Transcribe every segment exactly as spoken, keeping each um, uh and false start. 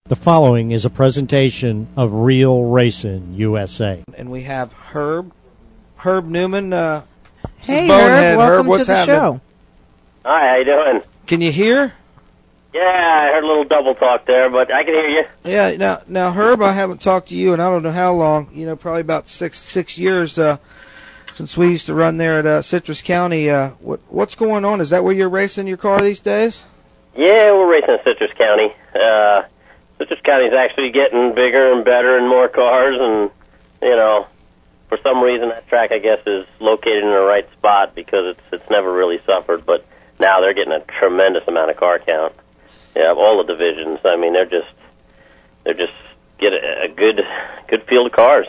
The following is a presentation of Real Racing U S A. And we have Herb, Herb Newman. Uh, hey, Bonehead. Herb, welcome Herb, what's to the happening? show. Hi, how you doing? Can you hear? Yeah, I heard a little double talk there, but I can hear you. Yeah. Now, now, Herb, I haven't talked to you, and I don't know how long. You know, probably about six six years uh, since we used to run there at uh, Citrus County. Uh, what what's going on? Is that where you're racing your car these days? Yeah, we're racing in Citrus County. Uh, Citrus County's actually getting bigger and better and more cars, and, you know, for some reason that track, I guess, is located in the right spot because it's it's never really suffered, but now they're getting a tremendous amount of car count. Yeah, all the divisions. I mean, they're just they're just get a, a good good field of cars.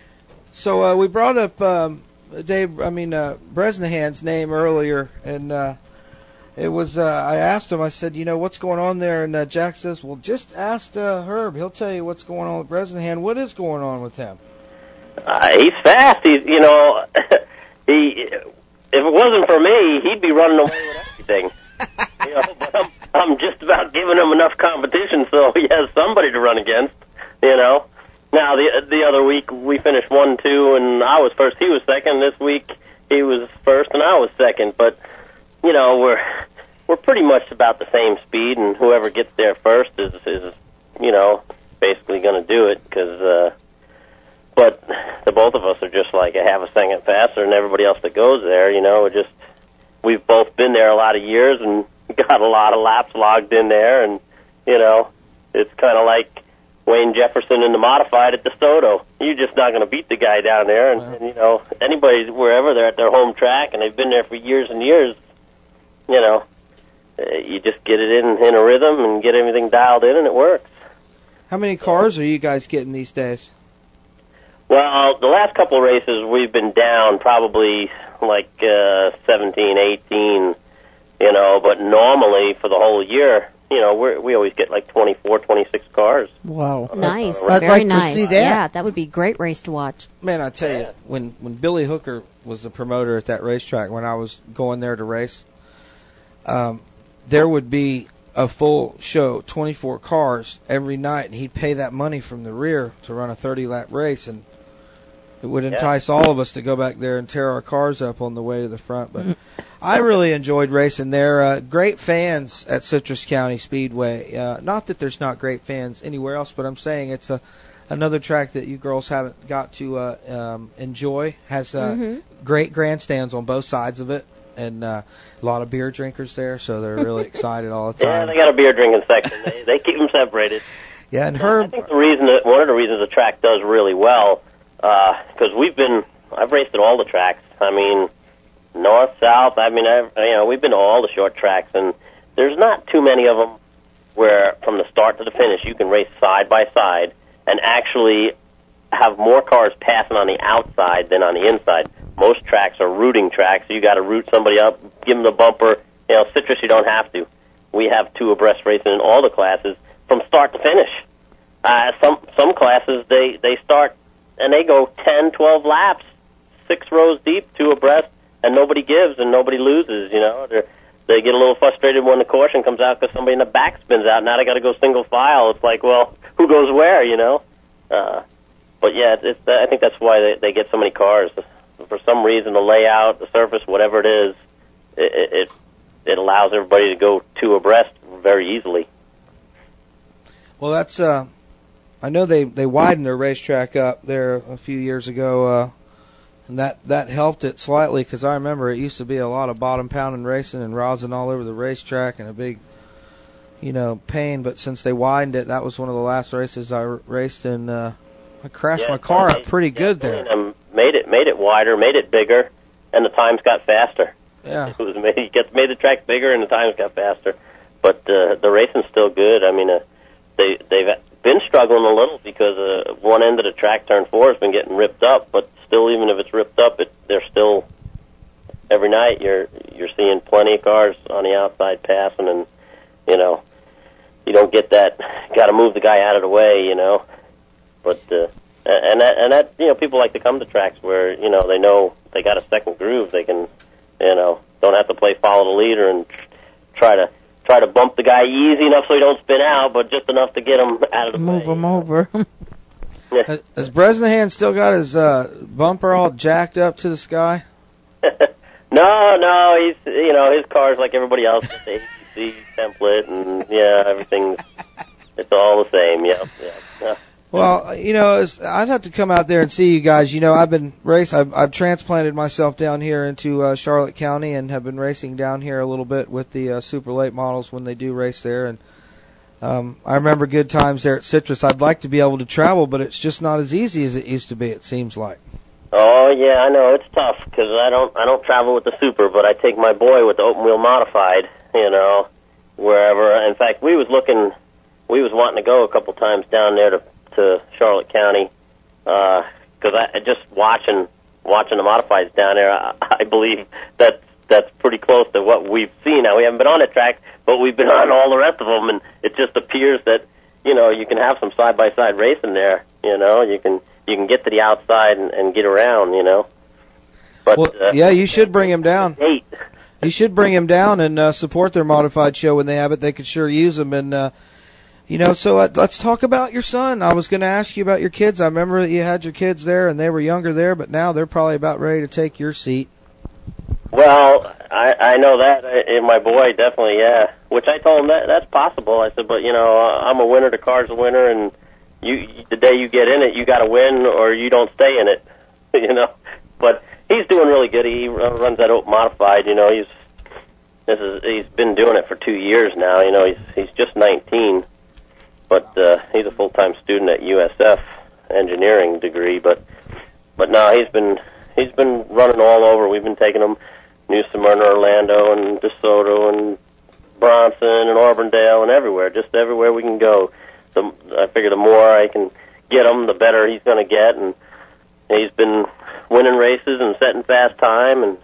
So uh, we brought up um, Dave, I mean, uh, Bresnahan's name earlier, and uh, it was, uh, I asked him, I said, you know, what's going on there? And uh, Jack says, well, just ask uh, Herb. He'll tell you what's going on with Bresnahan. What is going on with him? Uh, he's fast. He's, you know, he. If it wasn't for me, he'd be running away with everything. you know, but I'm, I'm just about giving him enough competition so he has somebody to run against, you know. Now, the the other week, we finished one two, and I was first, he was second. This week, he was first, and I was second. But, you know, we're we're pretty much about the same speed, and whoever gets there first is, is you know, basically going to do it. Because, uh, but the both of us are just like a half a second faster than everybody else that goes there, you know. We're just, we've both been there a lot of years and got a lot of laps logged in there, and, you know, it's kind of like Wayne Jefferson in the modified at the Stoto. You're just not going to beat the guy down there, and, and, you know, anybody, wherever they're at their home track, and they've been there for years and years, you know, uh, you just get it in, in a rhythm and get everything dialed in, and it works. How many cars are you guys getting these days? Well, the last couple of races, we've been down probably like uh, seventeen, eighteen, you know, but normally for the whole year, you know, we we always get like twenty-four, twenty-six cars. Wow. Nice. I'd Very like to nice. see that. Yeah, that would be a great race to watch. Man, I tell you, when, when Billy Hooker was the promoter at that racetrack, when I was going there to race, um, there would be a full show, twenty-four cars every night, and he'd pay that money from the rear to run a thirty-lap race, and it would entice yeah. all of us to go back there and tear our cars up on the way to the front. But I really enjoyed racing there. Uh, great fans at Citrus County Speedway. Uh, not that there's not great fans anywhere else, but I'm saying it's a another track that you girls haven't got to uh, um, enjoy. Has uh, Mm-hmm. great grandstands on both sides of it, and uh, a lot of beer drinkers there, so they're really excited all the Yeah, time. they got a beer drinking section. They, they keep them separated. Yeah, and I Herb, think the reason that one of the reasons the track does really well, because uh, we've been, I've raced at all the tracks. I mean, north, south. I mean, I've, you know, we've been to all the short tracks, and there's not too many of them where, from the start to the finish, you can race side by side and actually have more cars passing on the outside than on the inside. Most tracks are rooting tracks, so you got to root somebody up, give them the bumper. You know, Citrus, you don't have to. We have two abreast racing in all the classes from start to finish. Uh, some some classes they they start and they go ten, twelve laps, six rows deep, two abreast, and nobody gives and nobody loses. You know, They're, they get a little frustrated when the caution comes out because somebody in the back spins out. Now they got to go single file. It's like, well, who goes where? You know. Uh, but yeah, it's, it's, I think that's why they, they get so many cars. For some reason, the layout, the surface, whatever it is, it it, it allows everybody to go two abreast very easily. well, that's. Uh, I know they, they widened their racetrack up there a few years ago, uh, and that, that helped it slightly because I remember it used to be a lot of bottom pounding racing and rosin all over the racetrack and a big, you know, pain. But since they widened it, that was one of the last races I r- raced in. Uh, I crashed yeah, my car they, up pretty yeah, good there. Um, made it made it wider, made it bigger, and the times got faster. Yeah, It was made, it gets made the track bigger and the times got faster, but uh, the racing's still good. I mean, uh, they they've been struggling a little because uh, one end of the track, turn four, has been getting ripped up. But still, even if it's ripped up, it they're still every night you're you're seeing plenty of cars on the outside passing, and you know you don't get that. Got to move the guy out of the way, you know. But uh, and that and that you know people like to come to tracks where you know they know they got a second groove. They can you know don't have to play follow the leader and try to try to bump the guy easy enough so he don't spin out, but just enough to get him out of the Move way. him over. Has, has Bresnahan still got his uh, bumper all jacked up to the sky? No, no, he's, you know, his car's like everybody else. It's A C C template, and, yeah, everything's, it's all the same, yeah, yeah. yeah. Well, you know, it's, I'd have to come out there and see you guys. You know, I've been race. I've, I've transplanted myself down here into uh, Charlotte County and have been racing down here a little bit with the uh, super late models when they do race there. And um, I remember good times there at Citrus. I'd like to be able to travel, but it's just not as easy as it used to be. It seems like. Oh yeah, I know it's tough because I don't I don't travel with the super, but I take my boy with the open wheel modified. You know, wherever. In fact, we was looking, we was wanting to go a couple times down there to. to Charlotte County, because uh, I just watching watching the modifieds down there, I, I believe that that's pretty close to what we've seen. Now we haven't been on the track, but we've been on all the rest of them, and it just appears that you know you can have some side by side racing there. You know, you can you can get to the outside and, and get around. You know, but well, uh, yeah, you should bring him down. Eight. You should bring him down and uh, support their modified show when they have it. They could sure use them and. Uh, You know, so uh, let's talk about your son. I was going to ask you about your kids. I remember that you had your kids there, and they were younger there, but now they're probably about ready to take your seat. Well, I I know that. And my boy, definitely, yeah. Which I told him that that's possible. I said, but, you know, I'm a winner, the car's a winner, and you the day you get in it, you got to win or you don't stay in it, you know. But he's doing really good. He runs that open modified, you know. He's this is he's been doing it for two years now, you know. He's he's just nineteen. But uh, he's a full-time student at U S F, engineering degree. But but no, he's been he's been running all over. We've been taking him New Smyrna, Orlando, and DeSoto, and Bronson, and Auburndale, and everywhere. Just everywhere we can go. So I figure the more I can get him, the better he's going to get. And he's been winning races and setting fast time. And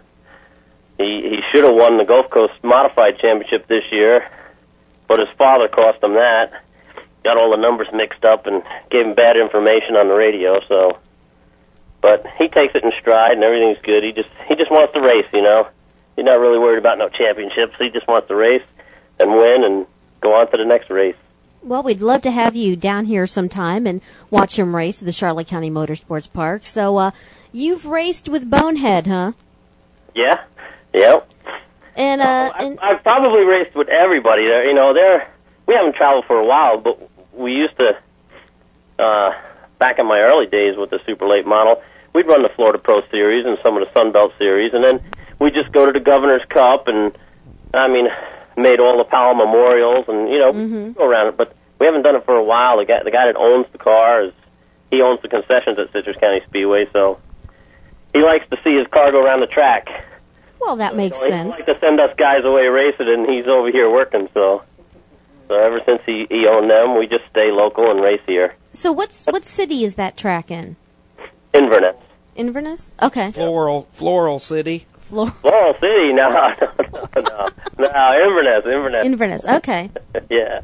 he he should have won the Gulf Coast Modified Championship this year, but his father cost him that. Got all the numbers mixed up and gave him bad information on the radio. So, but he takes it in stride and everything's good. He just he just wants to race, you know. He's not really worried about no championships. He just wants to race and win and go on to the next race. Well, we'd love to have you down here sometime and watch him race at the Charlotte County Motorsports Park. So, uh, you've raced with Bonehead, huh? Yeah, yep. And uh, oh, and I've probably raced with everybody there. You know, they're we haven't traveled for a while, but we used to, uh, back in my early days with the super late model, we'd run the Florida Pro Series and some of the Sun Belt Series, and then we'd just go to the Governor's Cup and, I mean, made all the Powell Memorials and, you know, mm-hmm. go around it. But we haven't done it for a while. The guy, the guy that owns the car, is he owns the concessions at Citrus County Speedway, so he likes to see his car go around the track. Well, that so, makes you know, sense. He likes to send us guys away racing, and he's over here working, so... So ever since he, he owned them, we just stay local and race here. So what's what city is that track in? Inverness. Inverness? Okay. Floral, Floral City. Flor- Floral City? No, no, no, no. No, Inverness, Inverness. Inverness, okay. Yeah.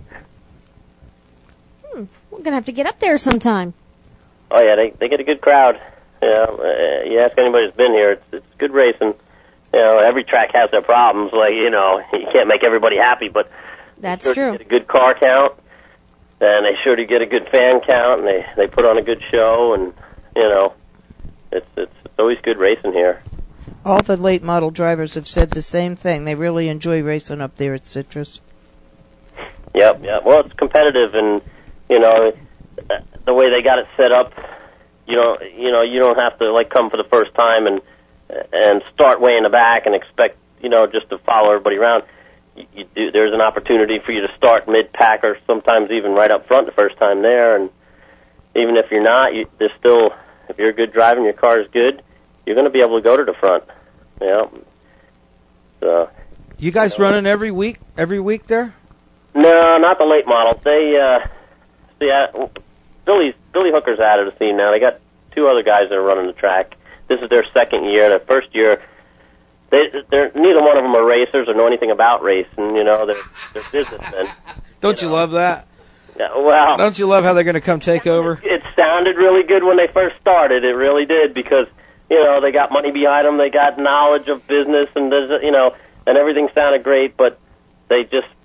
Hmm. We're going to have to get up there sometime. Oh, yeah, they they get a good crowd. You know, uh, you ask anybody who's been here, it's, it's good racing. You know, every track has their problems. Like, you know, you can't make everybody happy, but... That's sure true. Get a good car count, and they sure do get a good fan count, and they they put on a good show, and you know, it's it's, it's always good racing here. All the late model drivers have said the same thing. They really enjoy racing up there at Citrus. Yep, yep. Well, it's competitive, and you know, the way they got it set up, you know, you know, you don't have to like come for the first time and and start way in the back and expect you know just to follow everybody around. You do, there's an opportunity for you to start mid-pack or sometimes even right up front the first time there. And even if you're not, you, there's still, if you're good driving, your car is good, you're going to be able to go to the front. Yeah. So, you guys you know, running every week? Every week there? No, not the late models. They, uh, see, uh, Billy's, Billy Hooker's out of the scene now. They got two other guys that are running the track. This is their second year. Their first year, They, they're neither one of them are racers or know anything about racing. You know, they're they're businessmen. Don't you, you know. love that? Yeah, well, don't you love how they're going to come take over? It sounded really good when they first started. It really did because you know they got money behind them. They got knowledge of business and you know and everything sounded great. But they just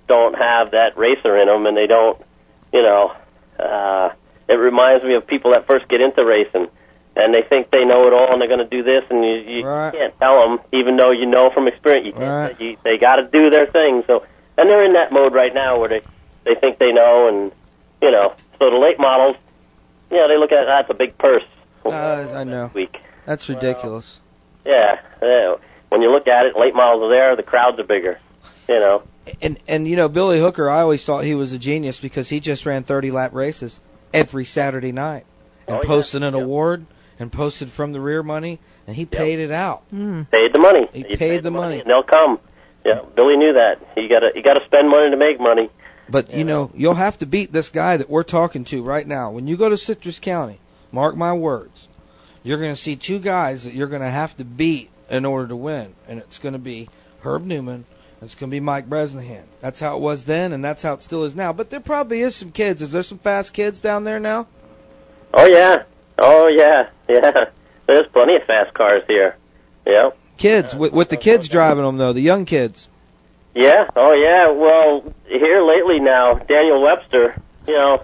don't have that racer in them, and they don't, you know, uh, it reminds me of people that first get into racing, and they think they know it all, and they're going to do this, and you, you right. can't tell them, even though you know from experience, you can't, right. you, they got to do their thing. So, and they're in that mode right now where they, they think they know, and, you know, so the late models, yeah, they look at that's a big purse. Uh, I know. Week. That's ridiculous. Yeah, yeah. When you look at it, late models are there, the crowds are bigger, you know. And, and you know, Billy Hooker, I always thought he was a genius because he just ran thirty-lap races every Saturday night and Oh, yeah. posted an Yep. award and posted from the rear money, and he paid it out. Paid the money. He You paid the money. and they'll come. Yeah, Billy knew that. You got to you got to spend money to make money. But, you know, you'll have to beat this guy that we're talking to right now. When you go to Citrus County, mark my words, you're going to see two guys that you're going to have to beat in order to win. And it's going to be Herb Newman, and it's going to be Mike Bresnahan. That's how it was then, and that's how it still is now. But there probably is some kids. Is there some fast kids down there now? Oh yeah, oh yeah, yeah. There's plenty of fast cars here. Yeah. Kids, with, with the kids driving them, though, the young kids. Yeah. Oh yeah. Well, here lately now, Daniel Webster. You know,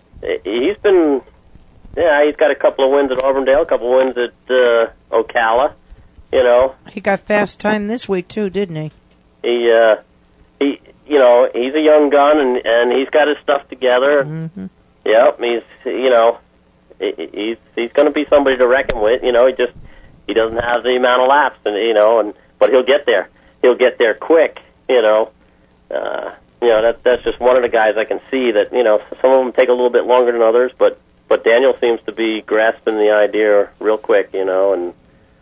he's been. Yeah, he's got a couple of wins at Auburndale, a couple of wins at uh, Ocala. You know, He got fast time this week too, didn't he? he uh, he. You know, he's a young gun, and and he's got his stuff together. Mm-hmm. Yep. He's. You know, he- he's he's going to be somebody to reckon with. You know, he just he doesn't have the amount of laps, and you know, and but he'll get there. He'll get there quick. You know, uh, you know that that's just one of the guys I can see that you know some of them take a little bit longer than others, but but Daniel seems to be grasping the idea real quick. You know, and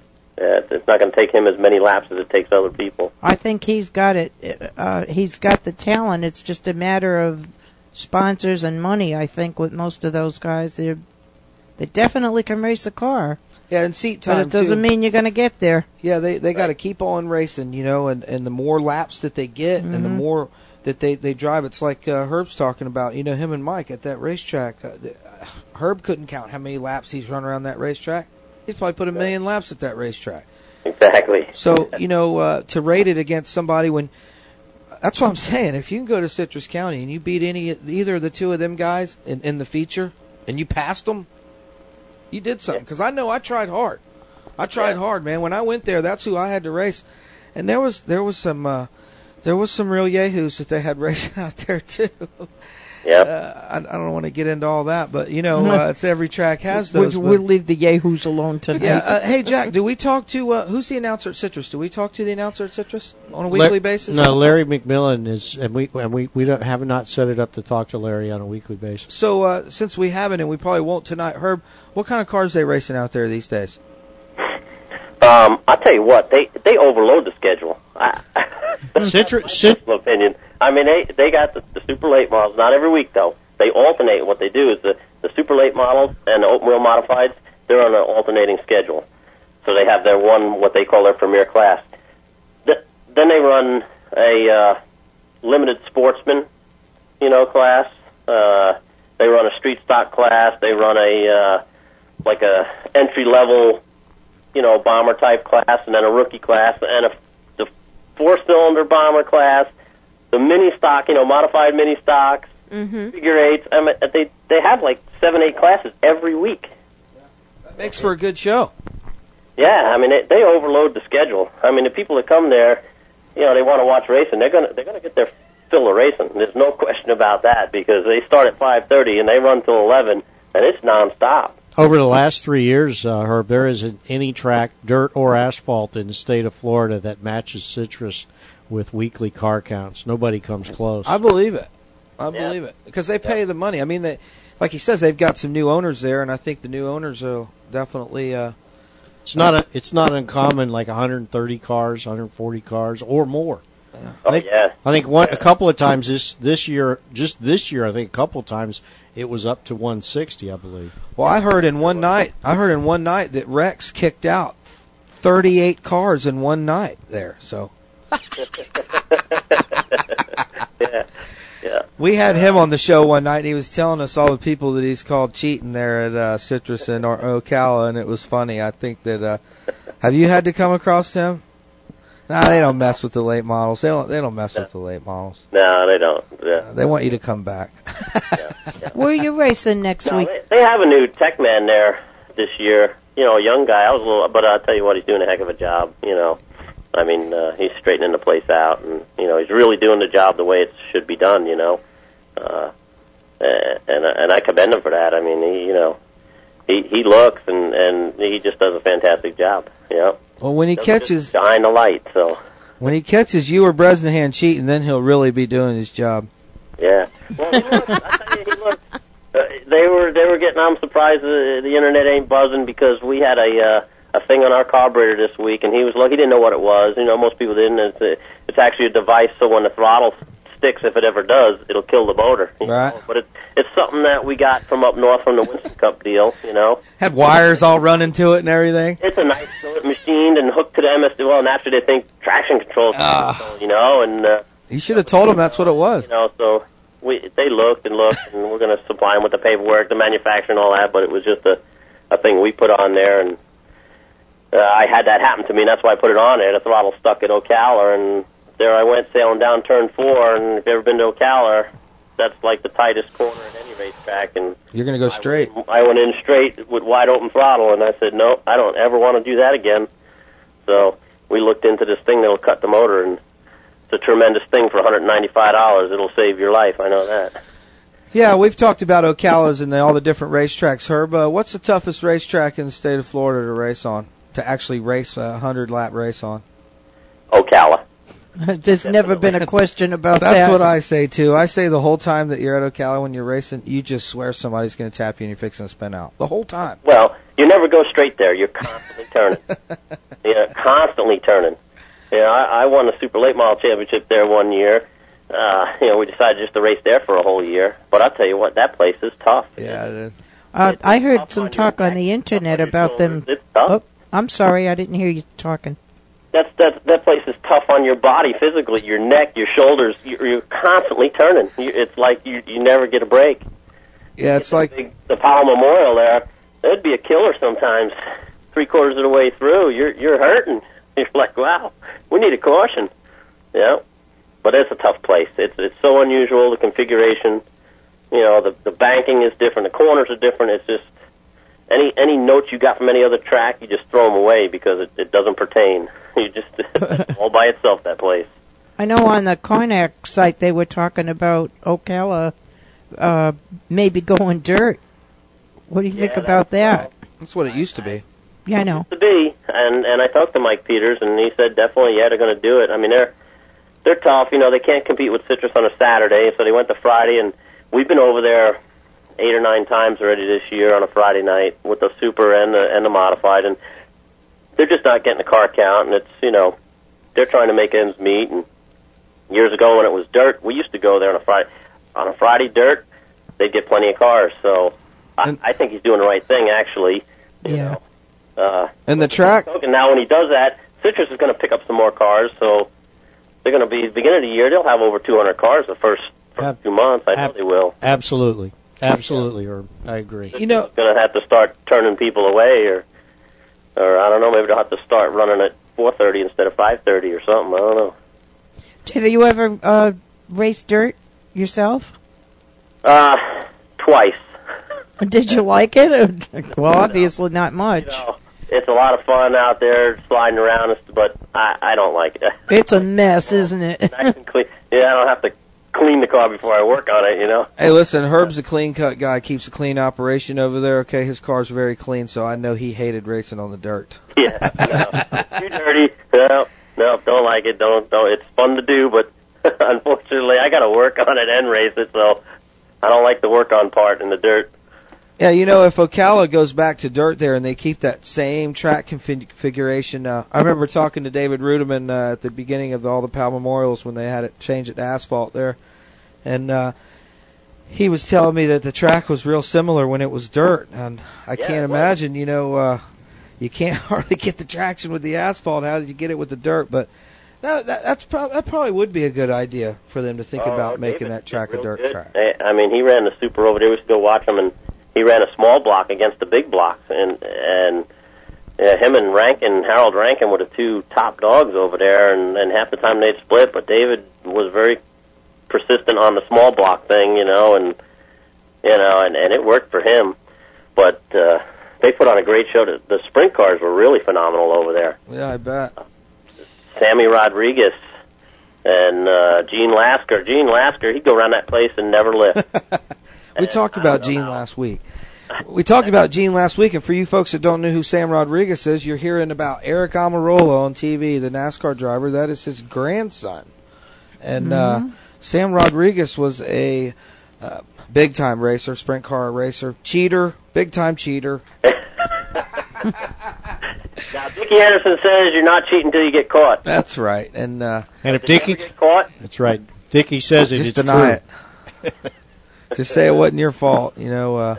uh, it's not going to take him as many laps as it takes other people. I think he's got it. Uh, he's got the talent. It's just a matter of sponsors and money. I think with most of those guys, they they definitely can race a car, Yeah, and seat time, but it doesn't too. mean you're going to get there. Yeah, they they got to keep on racing, you know, and, and the more laps that they get and the more that they, they drive, it's like uh, Herb's talking about, you know, him and Mike at that racetrack. Uh, the, uh, Herb couldn't count how many laps he's run around that racetrack. He's probably put a million laps at that racetrack. Exactly. So, you know, uh, to rate it against somebody when, that's what I'm saying, if you can go to Citrus County and you beat any either of the two of them guys in, in the feature and you passed them, you did something. Because I know I tried hard. I tried Yeah. hard, man. When I went there, that's who I had to race. And there was there was some uh, there was some real yahoos that they had racing out there too. Yep. Uh, I, I don't want to get into all that, but you know, uh, it's every track has those. We'll, but- we'll leave the yahoos alone tonight. yeah. Uh, hey, Jack, do we talk to uh, who's the announcer at Citrus? Do we talk to the announcer at Citrus on a weekly La- basis? No, Larry McMillan is, and we and we we don't have not set it up to talk to Larry on a weekly basis. So uh, since we haven't, and we probably won't tonight, Herb, what kind of cars they racing out there these days? Um, I'll tell you what, they they overload the schedule. I, Citrus, Cit- personal opinion. I mean, they they got the, the super late models. Not every week though. They alternate. What they do is the the super late models and the open wheel modifieds. They're on an alternating schedule. So they have their one what they call their premier class. Th- then they run a uh, limited sportsman, you know, class. Uh, they run a street stock class. They run a uh, like a entry level, you know, bomber type class, and then a rookie class, and a the four cylinder bomber class, the mini stock, you know, modified mini stocks, Mm-hmm. figure eights. I mean, they they have like seven, eight classes every week. That makes for a good show. Yeah, I mean, they, they overload the schedule. I mean, the people that come there, you know, they want to watch racing. They're gonna they're gonna get their fill of racing. There's no question about that because they start at five thirty and they run till eleven, and it's nonstop. Over the last three years, uh, Herb, there isn't any track, dirt or asphalt, in the state of Florida that matches Citrus with weekly car counts. Nobody comes close. I believe it. I Yeah. believe it because they pay the money. I mean, they, like he says, they've got some new owners there, and I think the new owners will definitely. Uh, It's not a, it's not uncommon, like one hundred thirty cars, one hundred forty cars, or more. Oh I think, yeah, I think one a couple of times this this year, just this year, I think a couple of times it was up to one sixty, I believe. well, I heard in one night. I heard in one night that Rex kicked out thirty-eight cars in one night there. So yeah, yeah. we had him on the show one night, and he was telling us all the people that he's called cheating there at uh, Citrus and or- Ocala, and it was funny. I think that uh, have you had to come across him? Nah, they don't mess with the late models. They don't. They don't mess with the late models. No, they don't. Yeah. They want you to come back. yeah, yeah. Where are you racing next No, week? they, they have a new tech man there this year. You know, a young guy. I was a little, but I'll tell you what, he's doing a heck of a job. You know, I mean, uh, he's straightening the place out, and you know, he's really doing the job the way it should be done. You know, uh, and and I commend him for that. I mean, he, you know, he he looks and and he just does a fantastic job. You know. Well, when he Doesn't catches just shine the light, so. when he catches you or Bresnahan cheating, then he'll really be doing his job. Yeah. Well, he looks, I tell you, he looks. Uh, they were they were getting. I'm surprised the, the internet ain't buzzing because we had a uh, a thing on our carburetor this week, and he was like, he didn't know what it was. You know, most people didn't. It's a, it's actually a device, so when the throttle sticks, if it ever does, it'll kill the motor. you Right. know. But it's it's something that we got from up north from the Winston Cup deal. You know. Had wires all running to it and everything. It's a nice machined and hooked to the M S D. Well, naturally they think traction control, Ah. you know, and uh, You should have told him that's what it was. you know, so we they looked and looked, and we're going to supply them with the paperwork, the manufacturer, and all that. But it was just a a thing we put on there, and uh, I had that happen to me, and that's why I put it on there. The throttle stuck at Ocala, and there I went sailing down turn four. And if you've ever been to Ocala, that's like the tightest corner at any racetrack, and You're going to go straight. I went, I went in straight with wide open throttle, and I said, no, I don't ever want to do that again. So we looked into this thing that'll cut the motor, and it's a tremendous thing for one hundred ninety-five dollars. It'll save your life, I know that. Yeah, we've talked about Ocala's and the, all the different racetracks. Herb, uh, what's the toughest racetrack in the state of Florida to race on? To actually race a hundred-lap race on? Ocala. There's never been a question about That's that. what I say, too. I say the whole time that you're at Ocala when you're racing, you just swear somebody's going to tap you and you're fixing to spin out. The whole time. Well, you never go straight there. You're constantly turning. Yeah, constantly turning. You know, I, I won the Super Late Model Championship there one year. Uh, you know, we decided just to race there for a whole year. But I'll tell you what, that place is tough. Yeah, it is. Uh, It's I heard tough some on talk your on the neck, internet tough on your about them. shoulders. It's tough. Oh, I'm sorry, I didn't hear you talking. That's that that place is tough on your body physically, your neck, your shoulders. You're, you're constantly turning. You, it's like you you never get a break. Yeah, it's the like big, the Powell Memorial there. That'd be a killer sometimes. Three quarters of the way through, you're you're hurting. You're like, wow, we need a caution. Yeah, but it's a tough place. It's it's so unusual. The configuration, you know, the the banking is different. The corners are different. It's just any any notes you got from any other track, you just throw them away because it, it doesn't pertain. You just it's all by itself, that place. I know on the Karnak site they were talking about Ocala uh, maybe going dirt. What do you think Yeah, about that's- that? that's what it used to be. Yeah, I know. To be, and and I talked to Mike Peters, and he said definitely, yeah, they're going to do it. I mean, they're they're tough. You know, they can't compete with Citrus on a Saturday, so they went to Friday, and we've been over there eight or nine times already this year on a Friday night with the Super and the and the Modified, and they're just not getting the car count, and it's, you know, they're trying to make ends meet. And years ago when it was dirt, we used to go there on a Friday on a Friday dirt. They'd get plenty of cars, so I, I think he's doing the right thing, actually. You Yeah. know. Uh, And the track, and now when he does that, Citrus is going to pick up some more cars, so they're going to be, beginning of the year, they'll have over two hundred cars the first, first Ab- few months. I know ab- they will. Absolutely. Absolutely, Herb. I agree. you know, Going to have to start turning people away, or, or I don't know, maybe they'll have to start running at four thirty instead of five thirty or something. I don't know. Have you ever uh, raced dirt yourself? Uh, twice. Did you like it? Well, obviously not much. You know, it's a lot of fun out there sliding around, but I, I don't like it. It's a mess, isn't it? Nice and clean. Yeah, I don't have to clean the car before I work on it, you know. hey, listen, Herb's a clean cut guy, keeps a clean operation over there. Okay, his car's very clean, so I know he hated racing on the dirt. Yeah, no, too dirty. No, no, don't like it. Don't, don't. It's fun to do, but unfortunately, I got to work on it and race it, so I don't like the work on part in the dirt. Yeah, you know, if Ocala goes back to dirt there and they keep that same track config- configuration, uh, I remember talking to David Ruderman uh, at the beginning of all the Powell Memorials when they had it change it to asphalt there, and uh, he was telling me that the track was real similar when it was dirt, and I Yeah, can't it was. imagine, you know, uh, you can't hardly get the traction with the asphalt. How did you get it with the dirt? But that, that, that's prob- that probably would be a good idea for them to think Oh, about making David that track did a real dirt good. track. I I mean, he ran the Super over there. We used to go watch him, and he ran a small block against the big blocks, and and yeah, him and Rankin, Harold Rankin, were the two top dogs over there, and, and half the time they'd split. But David was very persistent on the small block thing, you know, and you know, and, and it worked for him. But uh, they put on a great show. The, the sprint cars were really phenomenal over there. Yeah, I bet. Sammy Rodriguez and uh, Gene Lasker. Gene Lasker, he'd go around that place and never lift. We talked about Gene last week. We talked about Gene last week, and for you folks that don't know who Sam Rodriguez is, you're hearing about Eric Almirola on T V, the NASCAR driver. That is his grandson. And mm-hmm. uh, Sam Rodriguez was a uh, big-time racer, sprint car racer, cheater, big-time cheater. Now, Dickie Anderson says you're not cheating until you get caught. That's right. And uh, and if Dickie get caught, that's right. Dickie says it, just it's deny true. it. Just say it wasn't your fault, you know. Uh,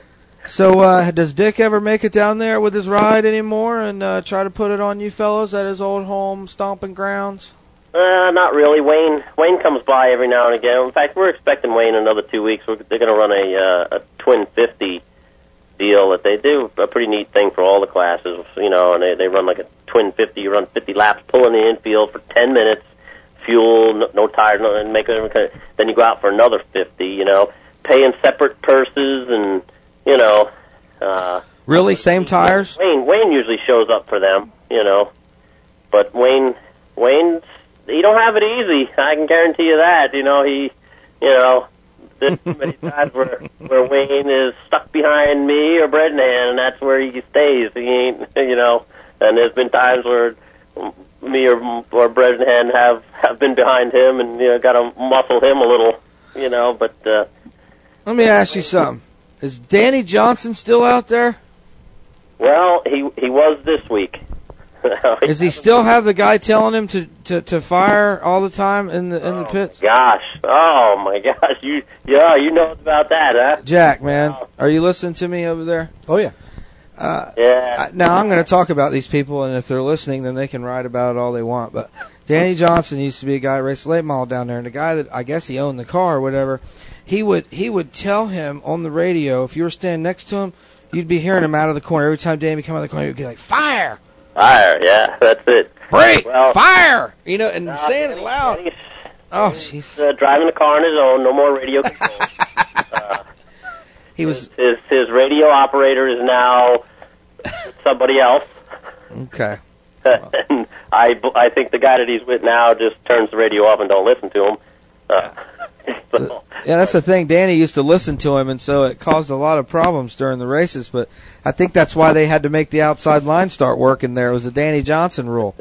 so, uh, does Dick ever make it down there with his ride anymore and uh, try to put it on you fellows at his old home stomping grounds? Uh, not really. Wayne Wayne comes by every now and again. In fact, we're expecting Wayne in another two weeks. We're, they're going to run a, uh, a twin fifty deal that they do, a pretty neat thing for all the classes, you know, and they, they run like a twin fifty. You run fifty laps, pull in the infield for ten minutes, fuel, no, no tires, no, and make it. Then you go out for another fifty, you know, paying separate purses and, you know. Uh, really? Same tires? Wayne Wayne usually shows up for them, you know. But Wayne, Wayne's, he don't have it easy. I can guarantee you that. You know, he, you know, there's many times where, where Wayne is stuck behind me or Brendan, and that's where he stays. He ain't, you know, and there's been times where me or, or Brendan have, have been behind him and, you know, got to muscle him a little, you know, but, uh, let me ask you something. Is Danny Johnson still out there? Well, he he was this week. Does he still have the guy telling him to, to, to fire all the time in the in the oh pits? Gosh, oh my gosh, you yeah, you know about that, huh? Jack, man, are you listening to me over there? Oh yeah. Uh, yeah. I, now I'm going to talk about these people, and if they're listening, then they can write about it all they want. But Danny Johnson used to be a guy who raced late model down there, and the guy that I guess he owned the car or whatever. He would he would tell him on the radio, if you were standing next to him, you'd be hearing him out of the corner. Every time Danny would come out of the corner, he'd be like, fire! Fire, yeah, that's it. Break! Well, fire! You know, and uh, saying it loud. He's, oh, he's jeez. uh, driving the car on his own, no more radio control. uh, he was his, his radio operator is now somebody else. Okay. And I, I think the guy that he's with now just turns the radio off and don't listen to him. Uh, so. Yeah, that's the thing. Danny used to listen to him, and so it caused a lot of problems during the races. But I think that's why they had to make the outside line start working there. It was a Danny Johnson rule.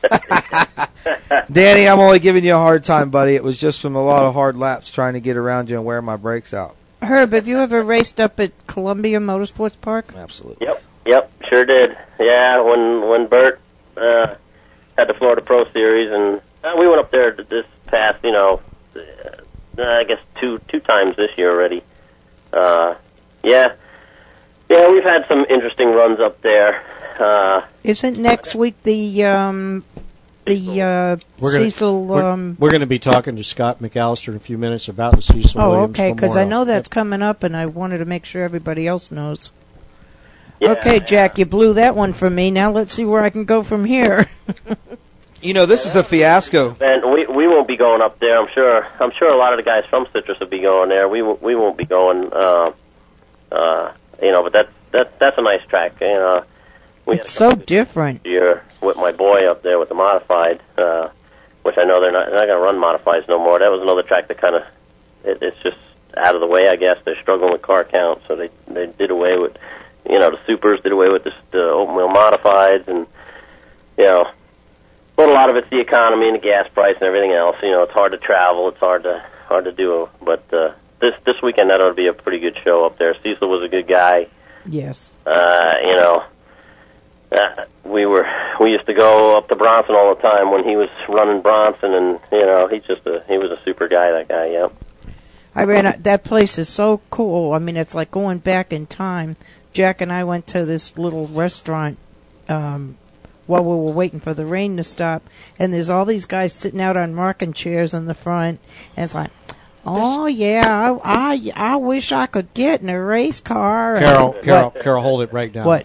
Danny, I'm only giving you a hard time, buddy. It was just from a lot of hard laps trying to get around you and wear my brakes out. Herb, have you ever raced up at Columbia Motorsports Park? Absolutely. Yep, yep, sure did. Yeah, when when Bert uh, had the Florida Pro Series, and uh, we went up there this past, you know, uh, I guess two two times this year already. Uh, yeah, yeah, we've had some interesting runs up there. Uh, Isn't next week the um, the uh, we're gonna, Cecil? We're, Um, we're going to be talking to Scott McAllister in a few minutes about the Cecil oh, Williams okay, because I Memorial. know that's Yep. coming up, and I wanted to make sure everybody else knows. yeah, Okay, Jack, you blew that one for me. Now let's see where I can go from here. You know, this is a fiasco. And we we won't be going up there. I'm sure. I'm sure a lot of the guys from Citrus will be going there. We won't- we won't be going. Uh, uh, you know, but that's that that's a nice track. You know, we had a It's so couple different. year with my boy up there with the modified, uh, which I know they're not they're not going to run modifieds no more. That was another track that kind of it, it's just out of the way. I guess they're struggling with car count, so they they did away with, you know, the supers, did away with the, the open wheel modifieds, and you know. But a lot of it's the economy and the gas price and everything else. You know, it's hard to travel. It's hard to hard to do. But uh, this this weekend that ought to be a pretty good show up there. Cecil was a good guy. Yes. Uh, you know, uh, we were we used to go up to Bronson all the time when he was running Bronson, and you know, he's just a he was a super guy. That guy, yeah. I ran a, that place is so cool. I mean, it's like going back in time. Jack and I went to this little restaurant um, while we were waiting for the rain to stop, and there's all these guys sitting out on rocking chairs in the front, and it's like, oh yeah, I I, I wish I could get in a race car. Carol, And, Carol, what? Carol, hold it right down. What?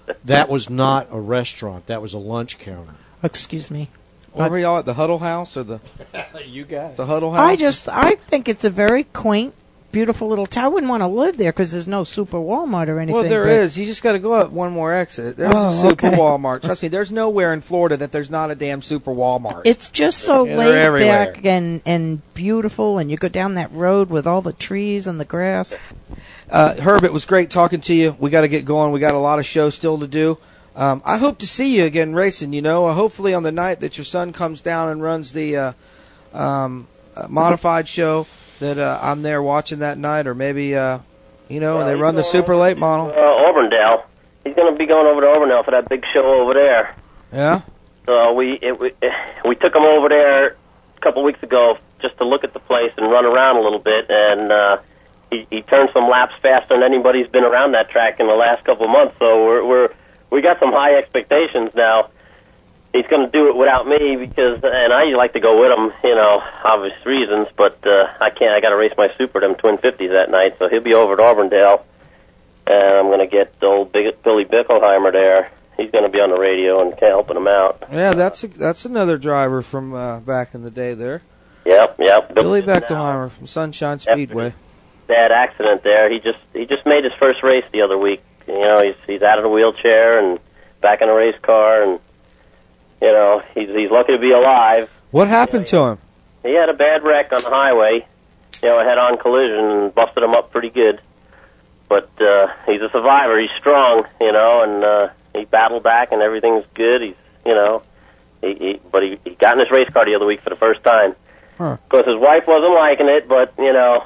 That was not a restaurant. That was a lunch counter. Excuse me. Where were y'all at, the Huddle House or the You got it. the Huddle House? I just, I think it's a very quaint, beautiful little town. I wouldn't want to live there because there's no super Walmart or anything. Well, there but- is. You just got to go up one more exit. There's Oh, a super okay. Walmart. Trust me, there's nowhere in Florida that there's not a damn super Walmart. It's just so Yeah, they're laid everywhere. back and, and beautiful, and you go down that road with all the trees and the grass. Uh, Herb, it was great talking to you. We got to get going. We got a lot of shows still to do. Um, I hope to see you again racing. You know, uh, hopefully on the night that your son comes down and runs the uh, um, uh, modified show, that uh, I'm there watching that night, or maybe uh, you know, Well, they he's run the going super over late to, model. Uh, Auburndale. He's going to be going over to Auburndale for that big show over there. Yeah. So we it, we we took him over there a couple weeks ago just to look at the place and run around a little bit, and uh, he he turned some laps faster than anybody's been around that track in the last couple of months. So we're we're we got some high expectations now. He's going to do it without me because, and I like to go with him, you know, obvious reasons. But uh, I can't. I got to race my Super them Twin Fifties that night, so he'll be over at Auburndale, and I'm going to get old big, Billy Bickelheimer there. He's going to be on the radio and helping him out. Yeah, that's a, that's another driver from uh, back in the day there. Yep, yep. Billy Billy's Bechtelheimer from Sunshine After Speedway. Bad accident there. He just he just made his first race the other week. You know, he's he's out of the wheelchair and back in a race car, and you know he's he's lucky to be alive. What happened to him? He had a bad wreck on the highway, you know, a head-on collision, and busted him up pretty good. But uh, he's a survivor. He's strong, you know, and uh, he battled back, and everything's good. He's, you know, he, he but he, he got in his race car the other week for the first time. Huh. Of course, his wife wasn't liking it, but you know,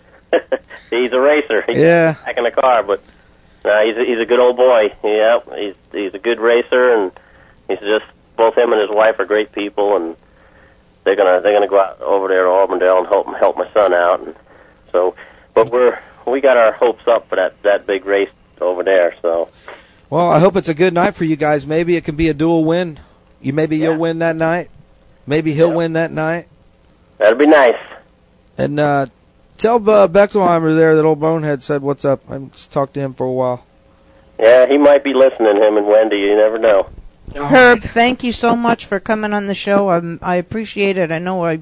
he's a racer. He's Yeah. back in the car, but uh, he's a, he's a good old boy. Yeah, he's he's a good racer, and he's just both him and his wife are great people, and they're gonna they're gonna go out over there to Auburndale and help help my son out. And so, but we're we got our hopes up for that that big race over there. So, Well, I hope it's a good night for you guys. Maybe it can be a dual win. You maybe Yeah. you'll win that night. Maybe he'll Yeah. win that night. that'd be nice. And uh, tell uh, Bechtelheimer there that old bonehead said what's up. I just talked to him for a while. Yeah, he might be listening. Him and Wendy, you never know. Herb, thank you so much for coming on the show. Um, I appreciate it. I know I,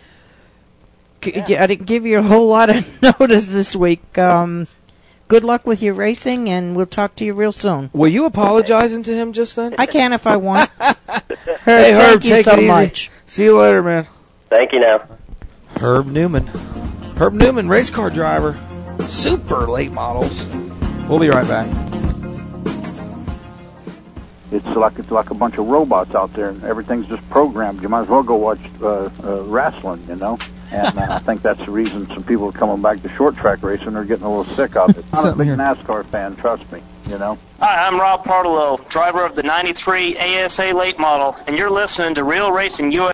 I didn't give you a whole lot of notice this week. Um, good luck with your racing, and we'll talk to you real soon. Were you apologizing to him just then? I can if I want. Herb, Hey, Herb, thank you take so it easy. much. See you later, man. Thank you now. Herb Newman. Herb Newman, race car driver. Super late models. We'll be right back. It's like it's like a bunch of robots out there, and everything's just programmed. You might as well go watch uh, uh, wrestling, you know. And uh, I think that's the reason some people are coming back to short track racing. They're getting a little sick of it. I'm a big NASCAR fan, trust me. You know. Hi, I'm Rob Partillo, driver of the ninety-three A S A late model, and you're listening to Real Racing U S A.